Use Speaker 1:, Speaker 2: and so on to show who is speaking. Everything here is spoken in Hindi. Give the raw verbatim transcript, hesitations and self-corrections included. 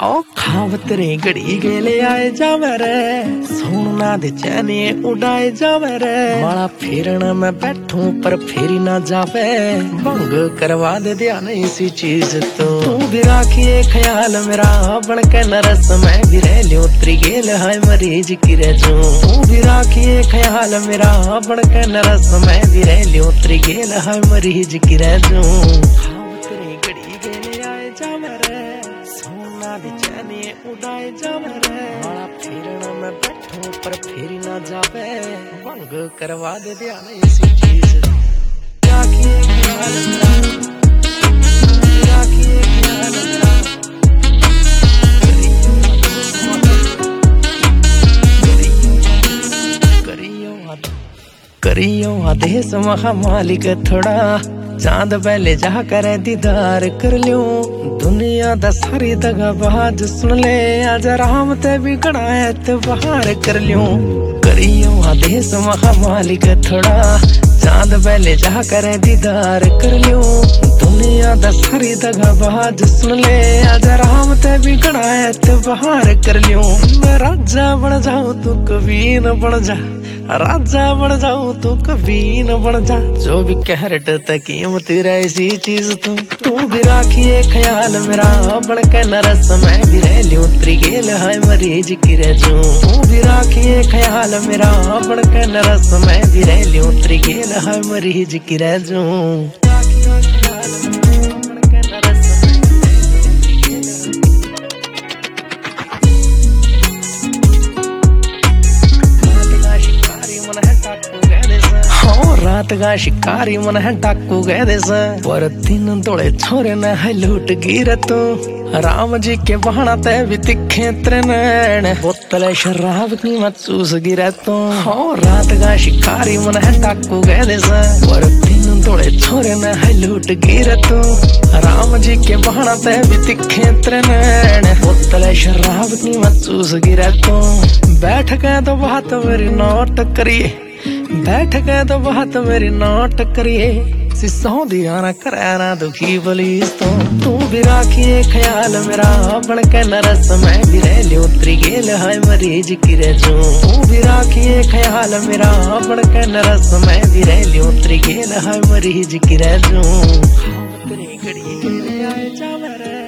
Speaker 1: ओ खावत रे घड़ी गेले आए जावे रे, सोना दे चैने उड़ाए जावे रे। माला फेरना मैं बैठूं पर फेरी ना जावे, भंग करवा दे ध्यान इसी चीज तो। तू भी राखिए ख्याल मेरा बन के नरस, मैं भी रह लियो त्रिगेल हाय मरीज की रजू। तू भी राखिए ख्याल मेरा बन के नरस, मैं भी रह लियो त्रिगेल हाय मरीज की रजू। खावत रे घड़ी गेले आए जावे रे, सोना दे चैने उड़ाए जावे रे। माला फेरना मैं बैठूं पर फेरी ना जावे, भंग करवा दे ध्यान इसी चीज। राखिए ख्याल मेरा, राखिए ख्याल मेरा, करियो आदेश महामालिक थोड़ा, चांद पहले जा कर दीदार कर लियो। दुनिया दा सारी दगाबाज सुन ले, आज राम ते भी गड़ायत बहार कर लियो। करियो आदेश महामालिक थोड़ा, चांद पहले जा कर दीदार कर लियो। दुनिया दा सारी दगाबाज सुन ले, आज राम ते भी गड़ायत बहार कर लियो। मैं राजा बन जाऊं तू कभी न बन जा, राजा बन जाऊं तू कभी न बन जा। जो भी कहरट तक कीमत ऐसी चीज तू। तू भी राखिए ख्याल मेरा बन के नरस, मैं भी रह लियो त्रिगेल हाय मरीज की रजू। तू भी राखिए ख्याल मेरा बन के नरस, मैं भी रह लियो त्रिगेल हाय मरीज की रजू। रात का शिकारी मन है डाकू गए दे, पर तीन तोड़े छोरे न है लूट गिर तू। राम जी के बहाना ते भी तिखे त्रिनैन, बोतल शराब की मत चूस गिरे तू। हो रात का शिकारी मन है डाकू गए दे, पर तीन तोड़े छोरे न है लूट गिर तू। राम जी के बहाना ते भी तिखे त्रिनैन, बोतल शराब की मत चूस गिरे तू। बैठ के तो बात मेरी नोट करिए, बैठ के तो बात मेरी नोट करिए। सिसों दिया ना करे ना दुखी बलीस तो। तू भी राखिए ख्याल मेरा बन के नरस, मैं भी रह लियो त्रिगेल हाय मरीज की रजू। तू भी राखिए ख्याल मेरा बन के नरस, मैं भी रह लियो त्रिगेल हाय मरीज की रजू। खावत रे घड़ी गेले आए जावे रे,